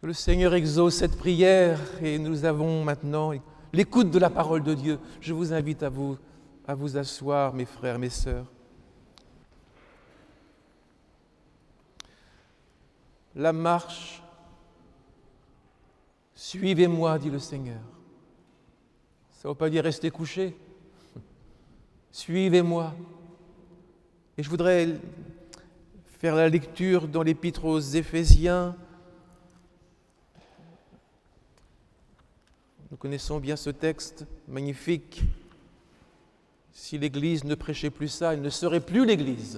Que le Seigneur exauce cette prière et nous avons maintenant l'écoute de la parole de Dieu. Je vous invite à vous asseoir, mes frères, mes sœurs. La marche, suivez-moi, dit le Seigneur. Ça ne veut pas dire rester couché. Suivez-moi. Et je voudrais faire la lecture dans l'Épître aux Éphésiens. Nous connaissons bien ce texte magnifique. Si l'Église ne prêchait plus ça, elle ne serait plus l'Église.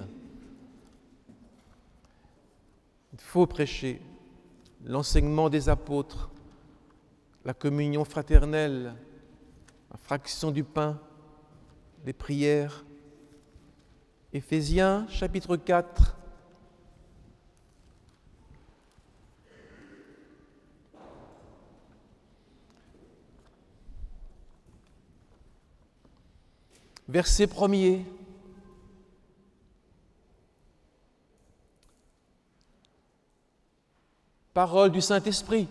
Il faut prêcher l'enseignement des apôtres, la communion fraternelle, la fraction du pain, les prières. Éphésiens, chapitre 4. Verset 1er. Parole du Saint-Esprit.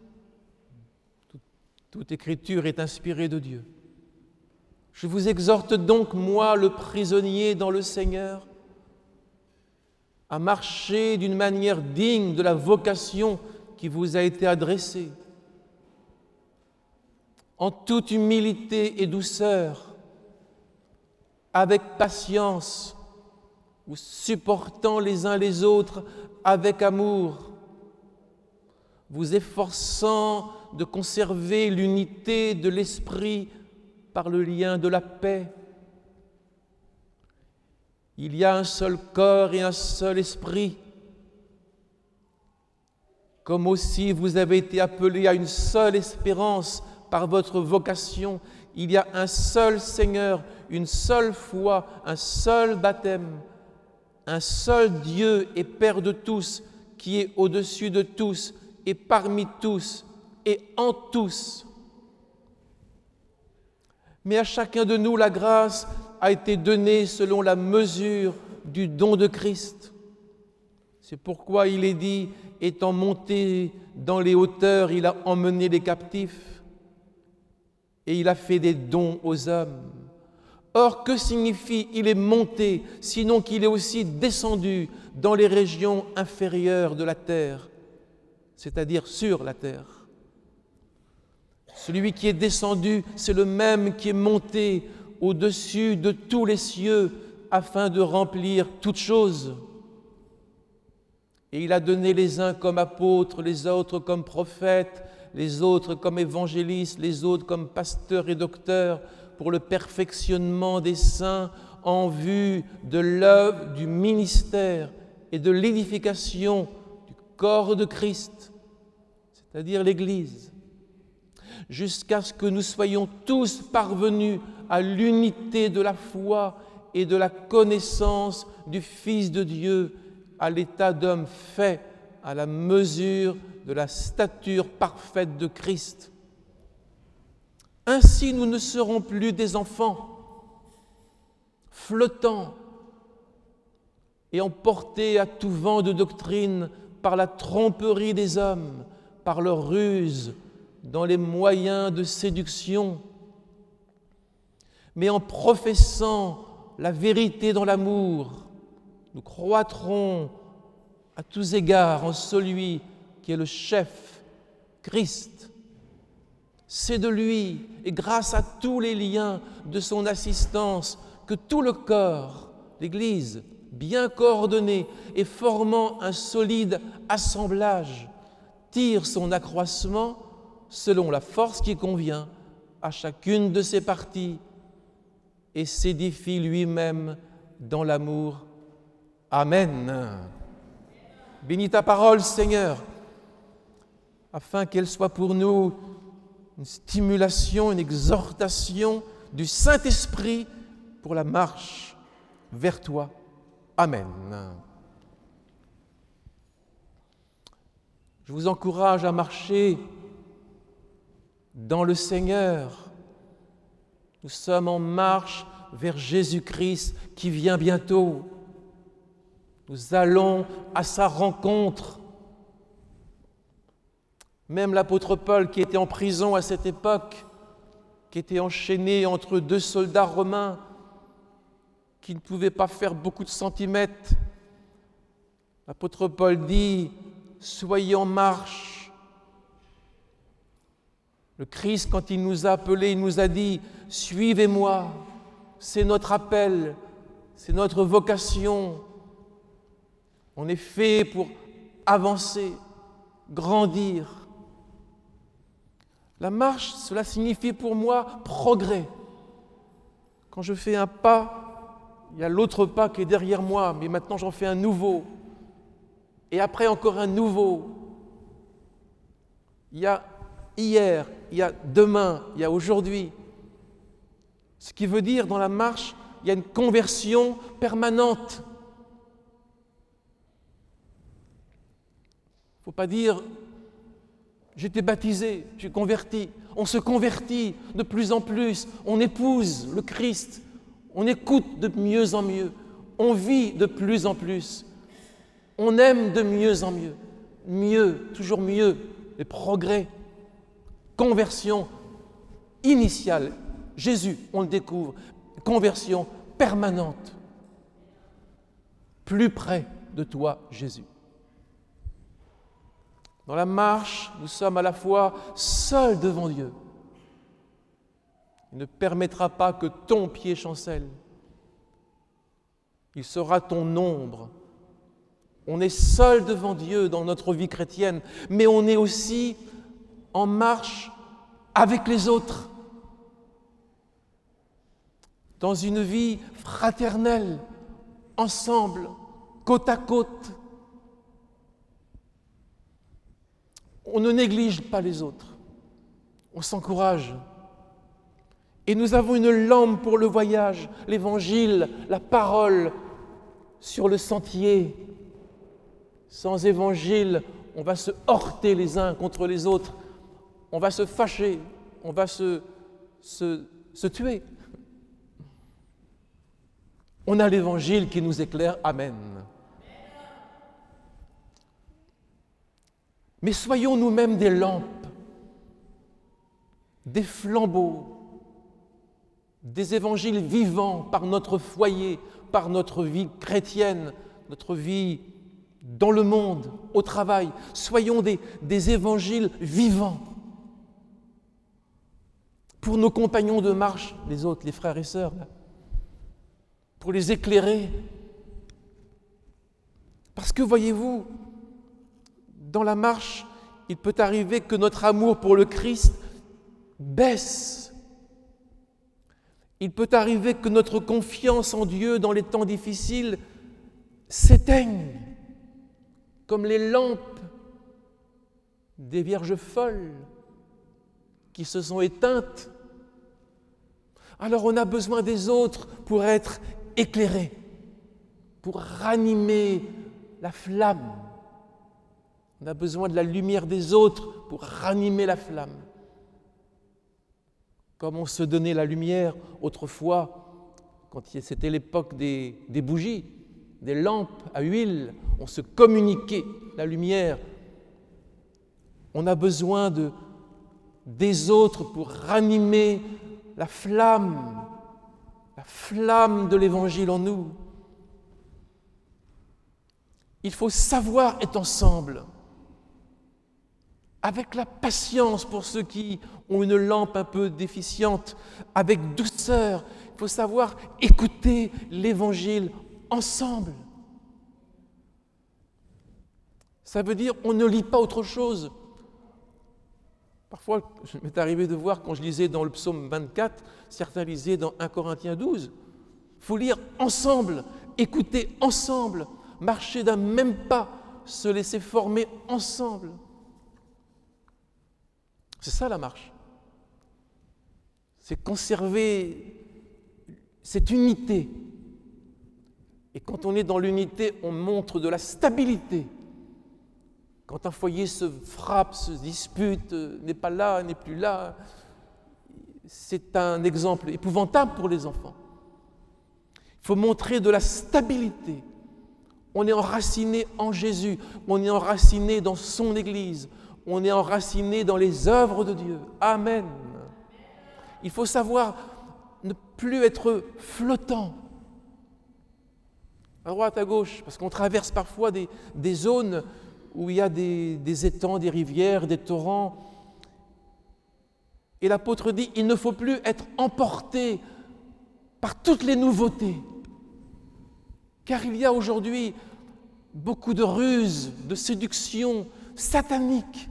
Toute écriture est inspirée de Dieu. Je vous exhorte donc, moi, le prisonnier dans le Seigneur, à marcher d'une manière digne de la vocation qui vous a été adressée, en toute humilité et douceur, avec patience, vous supportant les uns les autres avec amour, vous efforçant de conserver l'unité de l'esprit par le lien de la paix. Il y a un seul corps et un seul esprit, comme aussi vous avez été appelés à une seule espérance par votre vocation. Il y a un seul Seigneur, une seule foi, un seul baptême, un seul Dieu et Père de tous, qui est au-dessus de tous et parmi tous et en tous. Mais à chacun de nous, la grâce a été donnée selon la mesure du don de Christ. C'est pourquoi il est dit, étant monté dans les hauteurs, il a emmené les captifs et il a fait des dons aux hommes. Or, que signifie il est monté, sinon qu'il est aussi descendu dans les régions inférieures de la terre, c'est-à-dire sur la terre. Celui qui est descendu, c'est le même qui est monté au-dessus de tous les cieux afin de remplir toutes choses. Et il a donné les uns comme apôtres, les autres comme prophètes, les autres comme évangélistes, les autres comme pasteurs et docteurs, pour le perfectionnement des saints en vue de l'œuvre du ministère et de l'édification du corps de Christ, c'est-à-dire l'Église, jusqu'à ce que nous soyons tous parvenus à l'unité de la foi et de la connaissance du Fils de Dieu, à l'état d'homme fait à la mesure de la stature parfaite de Christ. Ainsi, nous ne serons plus des enfants, flottants et emportés à tout vent de doctrine par la tromperie des hommes, par leur ruse, dans les moyens de séduction, mais en professant la vérité dans l'amour, nous croîtrons à tous égards en celui qui est le chef, Christ. C'est de lui et grâce à tous les liens de son assistance que tout le corps, l'Église, bien coordonné et formant un solide assemblage, tire son accroissement selon la force qui convient à chacune de ses parties et s'édifie lui-même dans l'amour. Amen. Bénis ta parole, Seigneur, afin qu'elle soit pour nous une stimulation, une exhortation du Saint-Esprit pour la marche vers toi. Amen. Je vous encourage à marcher dans le Seigneur. Nous sommes en marche vers Jésus-Christ qui vient bientôt. Nous allons à sa rencontre. Même l'apôtre Paul, qui était en prison à cette époque, qui était enchaîné entre 2 soldats romains, qui ne pouvaient pas faire beaucoup de centimètres, l'apôtre Paul dit « Soyez en marche ». Le Christ, quand il nous a appelés, il nous a dit « Suivez-moi ». C'est notre appel, c'est notre vocation. On est fait pour avancer, grandir. La marche, cela signifie pour moi progrès. Quand je fais un pas, il y a l'autre pas qui est derrière moi, mais maintenant j'en fais un nouveau. Et après encore un nouveau. Il y a hier, il y a demain, il y a aujourd'hui. Ce qui veut dire, dans la marche, il y a une conversion permanente. Il ne faut pas dire « j'étais baptisé, je suis converti ». On se convertit de plus en plus, on épouse le Christ, on écoute de mieux en mieux, on vit de plus en plus, on aime de mieux en mieux, mieux, toujours mieux, les progrès, conversion initiale. Jésus, on le découvre, conversion permanente. Plus près de toi, Jésus. Dans la marche, nous sommes à la fois seuls devant Dieu. Il ne permettra pas que ton pied chancelle. Il sera ton ombre. On est seul devant Dieu dans notre vie chrétienne, mais on est aussi en marche avec les autres. Dans une vie fraternelle, ensemble, côte à côte. On ne néglige pas les autres, on s'encourage. Et nous avons une lampe pour le voyage, l'Évangile, la parole sur le sentier. Sans Évangile, on va se heurter les uns contre les autres, on va se fâcher, on va se tuer. On a l'Évangile qui nous éclaire. Amen. Mais soyons nous-mêmes des lampes, des flambeaux, des évangiles vivants par notre foyer, par notre vie chrétienne, notre vie dans le monde, au travail. Soyons des évangiles vivants pour nos compagnons de marche, les autres, les frères et sœurs, là, pour les éclairer. Parce que, voyez-vous, dans la marche, il peut arriver que notre amour pour le Christ baisse. Il peut arriver que notre confiance en Dieu dans les temps difficiles s'éteigne, comme les lampes des vierges folles qui se sont éteintes. Alors on a besoin des autres pour être éclairés, pour ranimer la flamme. On a besoin de la lumière des autres pour ranimer la flamme. Comme on se donnait la lumière autrefois, quand c'était l'époque des bougies, des lampes à huile, on se communiquait la lumière. On a besoin des autres pour ranimer la flamme de l'Évangile en nous. Il faut savoir être ensemble, avec la patience pour ceux qui ont une lampe un peu déficiente, avec douceur. Il faut savoir écouter l'Évangile ensemble. Ça veut dire on ne lit pas autre chose. Parfois, il m'est arrivé de voir, quand je lisais dans le psaume 24, certains lisaient dans 1 Corinthiens 12. Il faut lire ensemble, écouter ensemble, marcher d'un même pas, se laisser former ensemble. C'est ça la marche. C'est conserver cette unité. Et quand on est dans l'unité, on montre de la stabilité. Quand un foyer se frappe, se dispute, n'est pas là, n'est plus là, c'est un exemple épouvantable pour les enfants. Il faut montrer de la stabilité. On est enraciné en Jésus, on est enraciné dans son Église, on est enraciné dans les œuvres de Dieu. Amen. Il faut savoir ne plus être flottant à droite, à gauche, parce qu'on traverse parfois des zones où il y a des étangs, des rivières, des torrents. Et l'apôtre dit, il ne faut plus être emporté par toutes les nouveautés, car il y a aujourd'hui beaucoup de ruses, de séductions sataniques.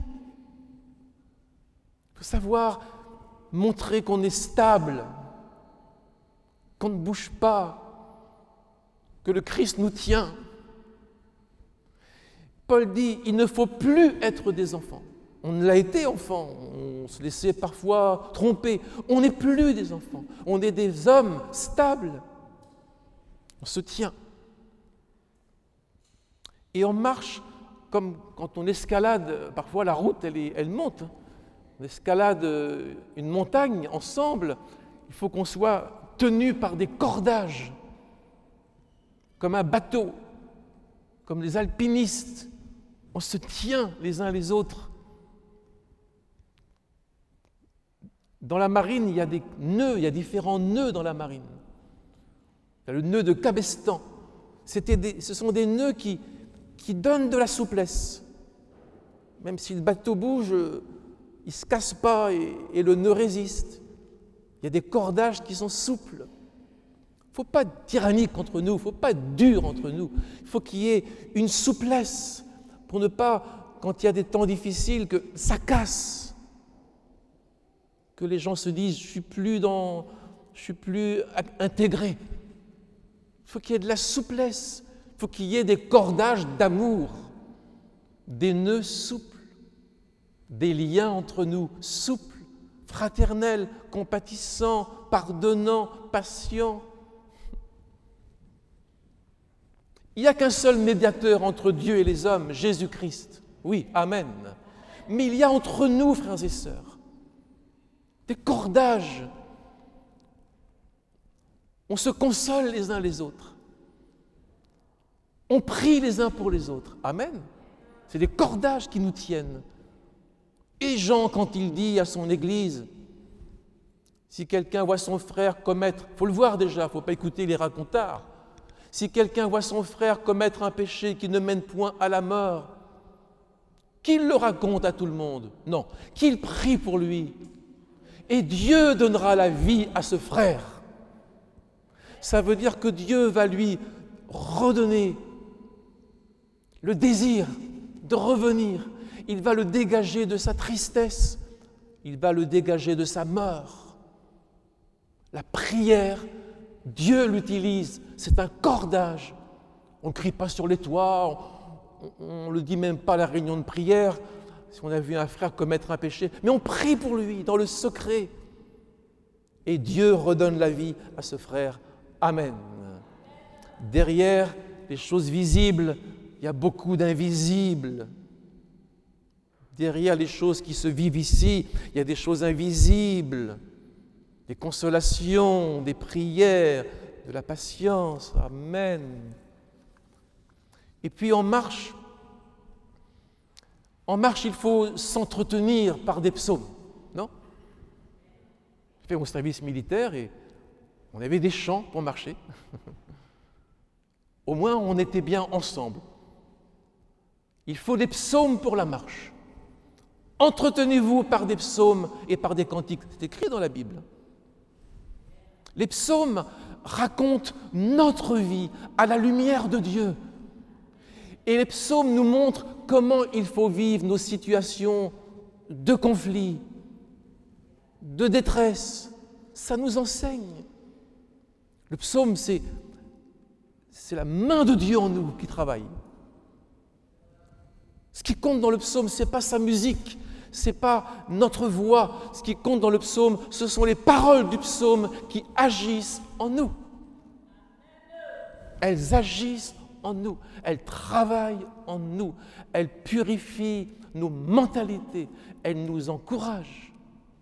Il faut savoir montrer qu'on est stable, qu'on ne bouge pas, que le Christ nous tient. Paul dit, il ne faut plus être des enfants. On l'a été enfant, on se laissait parfois tromper. On n'est plus des enfants, on est des hommes stables. On se tient. Et on marche comme quand on escalade, parfois la route, elle monte. On escalade une montagne ensemble, il faut qu'on soit tenu par des cordages, comme un bateau, comme les alpinistes. On se tient les uns les autres. Dans la marine, il y a des nœuds, il y a différents nœuds dans la marine. Il y a le nœud de Cabestan. Ce sont des nœuds qui donnent de la souplesse. Même si le bateau bouge, il ne se casse pas et le nœud résiste. Il y a des cordages qui sont souples. Il ne faut pas être tyrannique entre nous, il ne faut pas être dur entre nous. Il faut qu'il y ait une souplesse pour ne pas, quand il y a des temps difficiles, que ça casse. Que les gens se disent, je suis plus intégré. Il faut qu'il y ait de la souplesse, il faut qu'il y ait des cordages d'amour, des nœuds souples, des liens entre nous souples, fraternels, compatissants, pardonnants, patients. Il n'y a qu'un seul médiateur entre Dieu et les hommes, Jésus-Christ. Oui, amen. Mais il y a entre nous, frères et sœurs, des cordages. On se console les uns les autres. On prie les uns pour les autres. Amen. C'est des cordages qui nous tiennent. Et Jean, quand il dit à son Église, si quelqu'un voit son frère commettre, il faut le voir déjà, il ne faut pas écouter les racontards. Si quelqu'un voit son frère commettre un péché qui ne mène point à la mort, qu'il le raconte à tout le monde. Non, qu'il prie pour lui. Et Dieu donnera la vie à ce frère. Ça veut dire que Dieu va lui redonner le désir de revenir. Il va le dégager de sa tristesse. Il va le dégager de sa mort. La prière, Dieu l'utilise. C'est un cordage. On ne crie pas sur les toits, on ne le dit même pas à la réunion de prière, si on a vu un frère commettre un péché, mais on prie pour lui dans le secret. Et Dieu redonne la vie à ce frère. Amen. Derrière les choses visibles, il y a beaucoup d'invisibles. Derrière les choses qui se vivent ici, il y a des choses invisibles, des consolations, des prières, de la patience. Amen. Et puis en marche, il faut s'entretenir par des psaumes, non? J'ai fait mon service militaire et on avait des chants pour marcher. Au moins, on était bien ensemble. Il faut des psaumes pour la marche. Entretenez-vous par des psaumes et par des cantiques. C'est écrit dans la Bible. Les psaumes racontent notre vie à la lumière de Dieu. Et les psaumes nous montrent comment il faut vivre nos situations de conflit, de détresse. Ça nous enseigne. Le psaume, c'est la main de Dieu en nous qui travaille. Ce qui compte dans le psaume, ce n'est pas sa musique, ce n'est pas notre voix. Ce qui compte dans le psaume, ce sont les paroles du psaume qui agissent en nous. Elles agissent en nous, elles travaillent en nous, elles purifient nos mentalités, elles nous encouragent.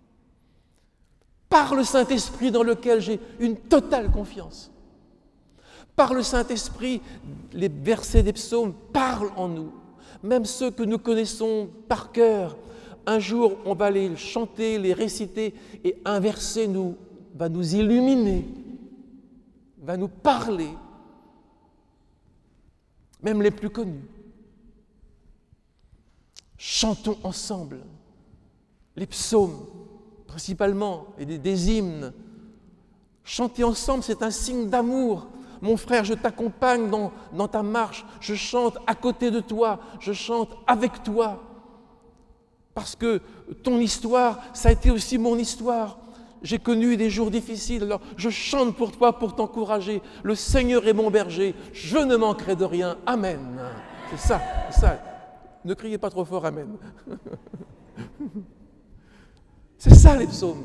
Par le Saint-Esprit dans lequel j'ai une totale confiance. Par le Saint-Esprit, les versets des psaumes parlent en nous. même ceux que nous connaissons par cœur. Un jour, on va les chanter, les réciter, et un verset va nous illuminer, va nous parler, même les plus connus. Chantons ensemble les psaumes, principalement, et des hymnes. Chanter ensemble, c'est un signe d'amour. Mon frère, je t'accompagne dans ta marche, je chante à côté de toi, je chante avec toi. Parce que ton histoire, ça a été aussi mon histoire. J'ai connu des jours difficiles, alors je chante pour toi pour t'encourager. Le Seigneur est mon berger, je ne manquerai de rien. Amen. C'est ça, c'est ça. Ne criez pas trop fort, Amen. C'est ça les psaumes.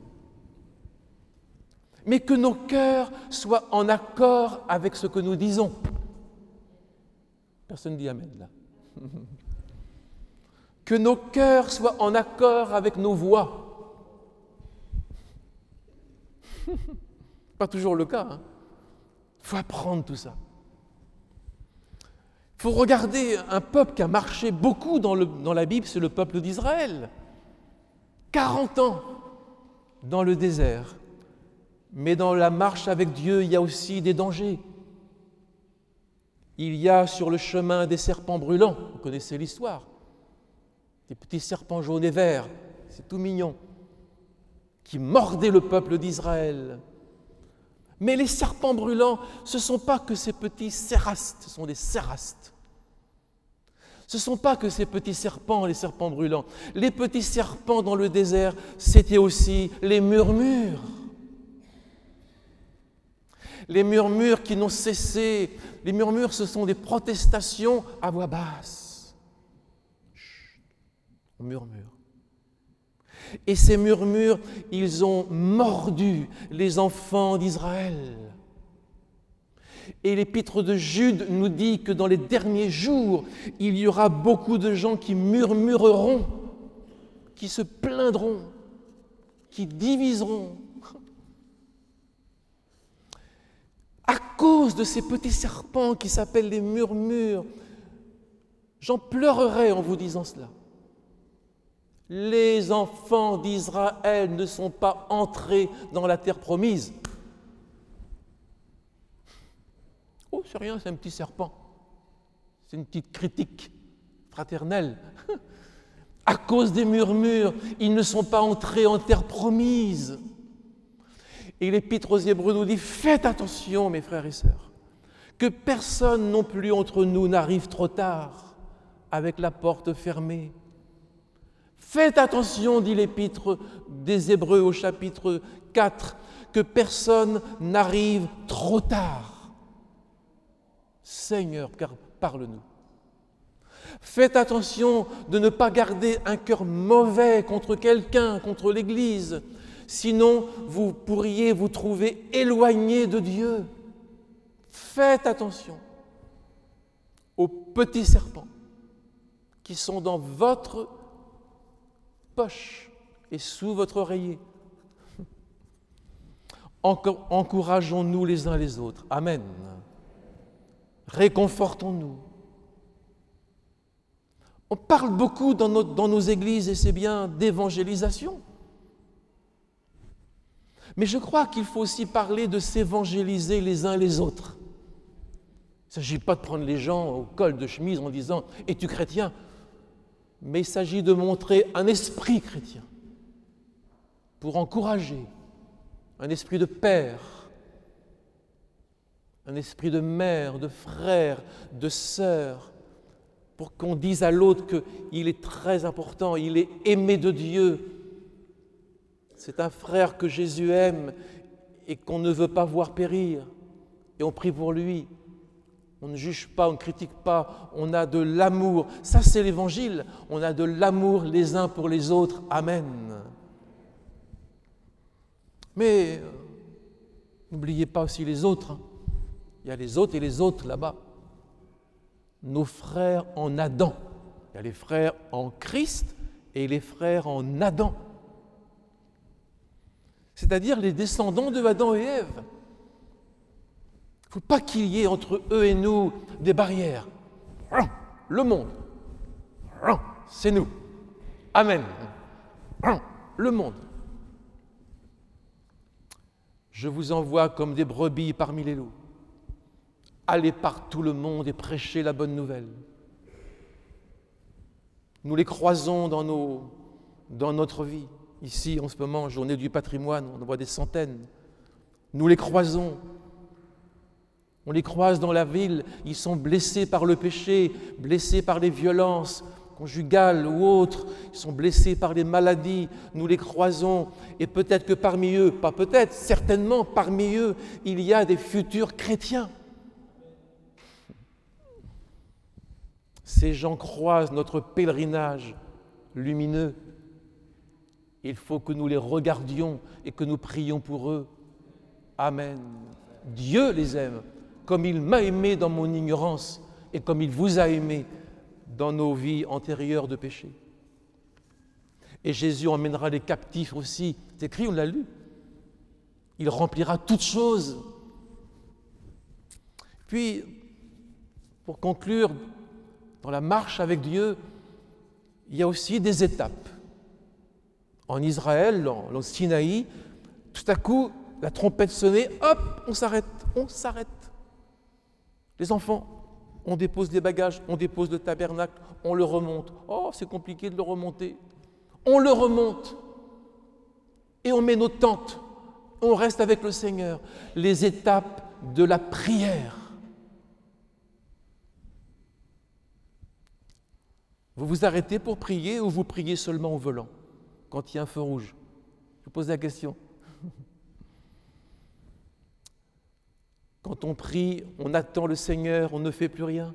Mais que nos cœurs soient en accord avec ce que nous disons. Personne ne dit Amen là. Que nos cœurs soient en accord avec nos voix. Pas toujours le cas. Il faut apprendre tout ça. Il faut regarder un peuple qui a marché beaucoup dans la Bible, c'est le peuple d'Israël. 40 ans dans le désert. Mais dans la marche avec Dieu, il y a aussi des dangers. Il y a sur le chemin des serpents brûlants. Vous connaissez l'histoire. Des petits serpents jaunes et verts, c'est tout mignon, qui mordaient le peuple d'Israël. Mais les serpents brûlants, ce ne sont pas que ces petits cérastes, ce sont des cérastes. Ce ne sont pas que ces petits serpents, les serpents brûlants. Les petits serpents dans le désert, c'était aussi les murmures. Les murmures qui n'ont cessé. Les murmures, ce sont des protestations à voix basse. On murmure. Et ces murmures, ils ont mordu les enfants d'Israël. Et l'épître de Jude nous dit que dans les derniers jours, il y aura beaucoup de gens qui murmureront, qui se plaindront, qui diviseront. À cause de ces petits serpents qui s'appellent les murmures, j'en pleurerai en vous disant cela. Les enfants d'Israël ne sont pas entrés dans la terre promise. Oh, c'est rien, c'est un petit serpent. C'est une petite critique fraternelle. À cause des murmures, ils ne sont pas entrés en terre promise. Et l'Épître aux Hébreux nous dit, faites attention, mes frères et sœurs, que personne non plus entre nous n'arrive trop tard avec la porte fermée. Faites attention, dit l'Épître des Hébreux au chapitre 4, que personne n'arrive trop tard. Seigneur, parle-nous. Faites attention de ne pas garder un cœur mauvais contre quelqu'un, contre l'Église. Sinon, vous pourriez vous trouver éloigné de Dieu. Faites attention aux petits serpents qui sont dans votre poche et sous votre oreiller. Encourageons-nous les uns les autres. Amen. Réconfortons-nous. On parle beaucoup dans nos églises, et c'est bien, d'évangélisation. Mais je crois qu'il faut aussi parler de s'évangéliser les uns les autres. Il ne s'agit pas de prendre les gens au col de chemise en disant « Es-tu chrétien ?» Mais il s'agit de montrer un esprit chrétien pour encourager, un esprit de père, un esprit de mère, de frère, de sœur, pour qu'on dise à l'autre qu'il est très important, il est aimé de Dieu. C'est un frère que Jésus aime et qu'on ne veut pas voir périr. Et on prie pour lui. On ne juge pas, on ne critique pas, on a de l'amour. Ça, c'est l'Évangile. On a de l'amour les uns pour les autres. Amen. Mais n'oubliez pas aussi les autres. Il y a les autres et les autres là-bas. Nos frères en Adam. Il y a les frères en Christ et les frères en Adam. C'est-à-dire les descendants de Adam et Ève. Il ne faut pas qu'il y ait entre eux et nous des barrières. Le monde, c'est nous. Amen. Le monde. Je vous envoie comme des brebis parmi les loups. Allez par tout le monde et prêchez la bonne nouvelle. Nous les croisons dans notre vie. Ici, en ce moment, journée du patrimoine, on en voit des centaines. Nous les croisons. On les croise dans la ville. Ils sont blessés par le péché, blessés par les violences conjugales ou autres. Ils sont blessés par les maladies. Nous les croisons. Et peut-être que parmi eux, pas peut-être, certainement parmi eux, il y a des futurs chrétiens. Ces gens croisent notre pèlerinage lumineux. Il faut que nous les regardions et que nous prions pour eux. Amen. Dieu les aime comme il m'a aimé dans mon ignorance et comme il vous a aimé dans nos vies antérieures de péché. Et Jésus emmènera les captifs aussi. C'est écrit, on l'a lu. Il remplira toutes choses. Puis, pour conclure, dans la marche avec Dieu, il y a aussi des étapes. En Israël, dans le Sinaï, tout à coup, la trompette sonnait, hop, on s'arrête. Les enfants, on dépose des bagages, on dépose le tabernacle, on le remonte. Oh, c'est compliqué de le remonter. On le remonte et on met nos tentes. On reste avec le Seigneur. Les étapes de la prière. Vous vous arrêtez pour prier ou vous priez seulement au volant, quand il y a un feu rouge? Je vous pose la question. Quand on prie, on attend le Seigneur, on ne fait plus rien.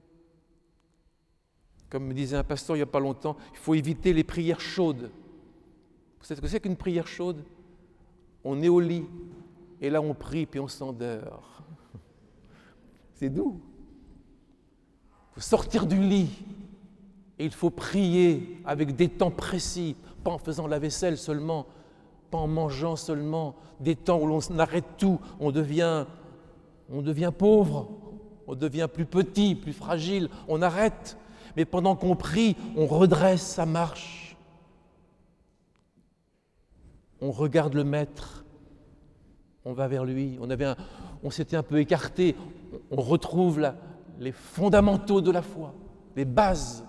Comme me disait un pasteur il n'y a pas longtemps, il faut éviter les prières chaudes. Vous savez ce que c'est qu'une prière chaude? On est au lit, et là on prie, puis on s'endort. C'est doux. Il faut sortir du lit. Et il faut prier avec des temps précis, pas en faisant la vaisselle seulement, pas en mangeant seulement, des temps où l'on arrête tout, on devient pauvre, on devient plus petit, plus fragile, on arrête. Mais pendant qu'on prie, on redresse sa marche. On regarde le Maître, on va vers lui, on s'était un peu écarté, on retrouve les fondamentaux de la foi, les bases.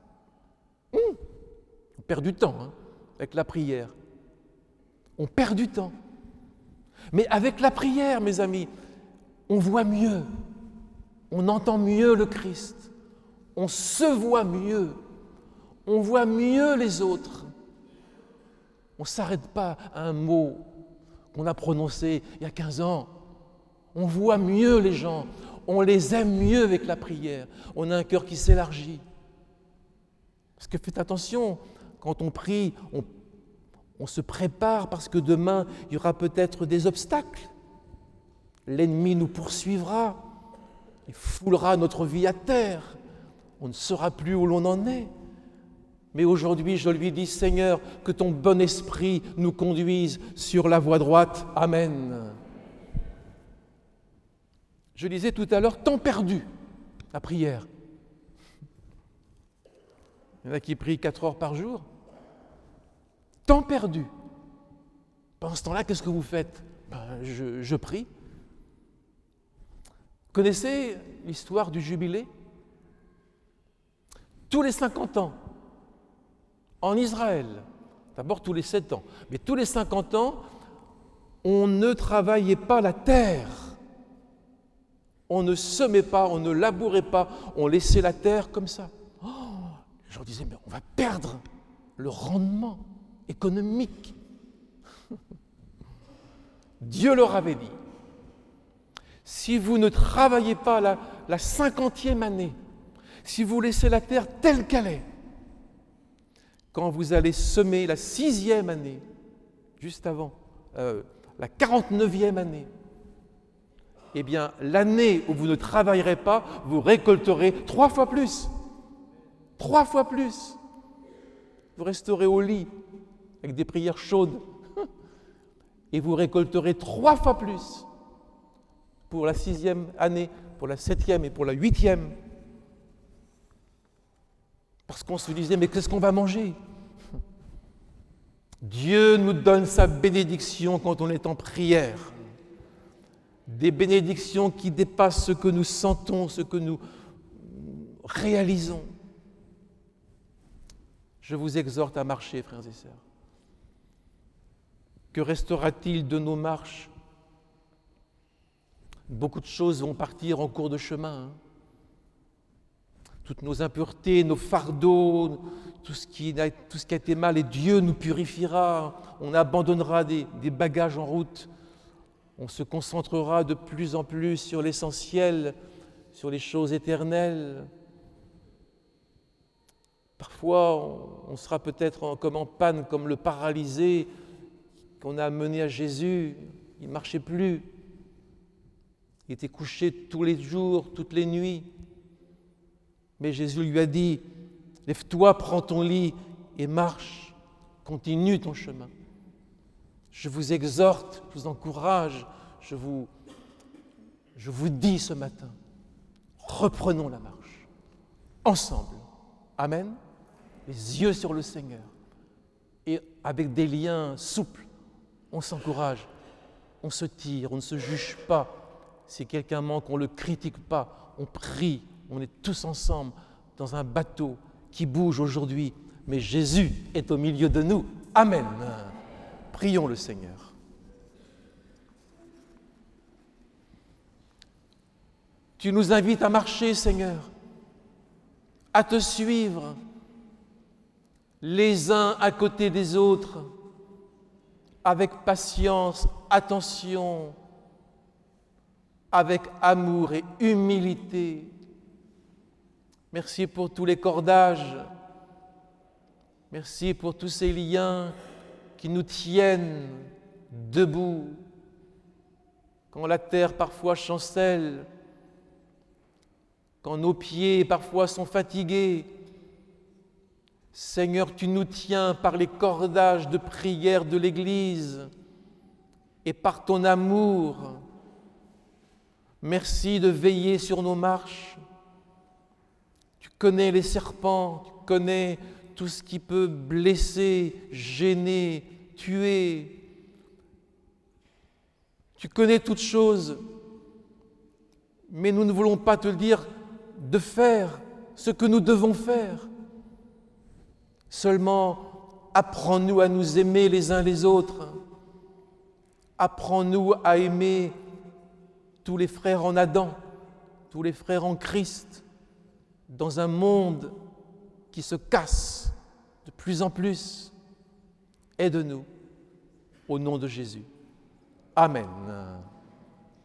On perd du temps avec la prière. On perd du temps. Mais avec la prière, mes amis, on voit mieux. On entend mieux le Christ. On se voit mieux. On voit mieux les autres. On ne s'arrête pas à un mot qu'on a prononcé il y a 15 ans. On voit mieux les gens. On les aime mieux avec la prière. On a un cœur qui s'élargit. Parce que faites attention, quand on prie, on se prépare parce que demain, il y aura peut-être des obstacles. L'ennemi nous poursuivra, il foulera notre vie à terre, on ne saura plus où l'on en est. Mais aujourd'hui, je lui dis, Seigneur, que ton bon esprit nous conduise sur la voie droite. Amen. Je disais tout à l'heure, temps perdu, la prière. Il y en a qui prient 4 heures par jour. Temps perdu. Pendant ce temps-là, qu'est-ce que vous faites? Je prie. Vous connaissez l'histoire du jubilé? Tous les 50 ans, en Israël, d'abord tous les 7 ans, mais tous les 50 ans, on ne travaillait pas la terre. On ne semait pas, on ne labourait pas, on laissait la terre comme ça. Les gens disaient, mais on va perdre le rendement économique. Dieu leur avait dit, si vous ne travaillez pas la 50e année, si vous laissez la terre telle qu'elle est, quand vous allez semer la 6e année, juste avant, la 49e année, eh bien, l'année où vous ne travaillerez pas, vous récolterez 3 fois plus. 3 fois plus. Vous resterez au lit avec des prières chaudes et vous récolterez 3 fois plus pour la 6e année, pour la 7e et pour la 8e. Parce qu'on se disait, mais qu'est-ce qu'on va manger? Dieu nous donne sa bénédiction quand on est en prière. Des bénédictions qui dépassent ce que nous sentons, ce que nous réalisons. Je vous exhorte à marcher, frères et sœurs. Que restera-t-il de nos marches? Beaucoup de choses vont partir en cours de chemin. Toutes nos impuretés, nos fardeaux, tout ce qui a été mal, et Dieu nous purifiera. On abandonnera des bagages en route. On se concentrera de plus en plus sur l'essentiel, sur les choses éternelles. Parfois, on sera peut-être comme en panne, comme le paralysé qu'on a amené à Jésus. Il ne marchait plus. Il était couché tous les jours, toutes les nuits. Mais Jésus lui a dit, « Lève-toi, prends ton lit et marche, continue ton chemin. » Je vous exhorte, je vous encourage, je vous dis ce matin, reprenons la marche, ensemble. Amen. Les yeux sur le Seigneur. Et avec des liens souples, on s'encourage, on se tire, on ne se juge pas. Si quelqu'un manque, on ne le critique pas, on prie, on est tous ensemble dans un bateau qui bouge aujourd'hui, mais Jésus est au milieu de nous. Amen. Prions le Seigneur. Tu nous invites à marcher, Seigneur, à te suivre, les uns à côté des autres, avec patience, attention, avec amour et humilité. Merci pour tous les cordages. Merci pour tous ces liens qui nous tiennent debout. Quand la terre parfois chancelle, quand nos pieds parfois sont fatigués, Seigneur, tu nous tiens par les cordages de prière de l'Église et par ton amour. Merci de veiller sur nos marches. Tu connais les serpents, tu connais tout ce qui peut blesser, gêner, tuer. Tu connais toutes choses, mais nous ne voulons pas te dire de faire ce que nous devons faire. Seulement, apprends-nous à nous aimer les uns les autres. Apprends-nous à aimer tous les frères en Adam, tous les frères en Christ, dans un monde qui se casse de plus en plus. Aide-nous, au nom de Jésus. Amen.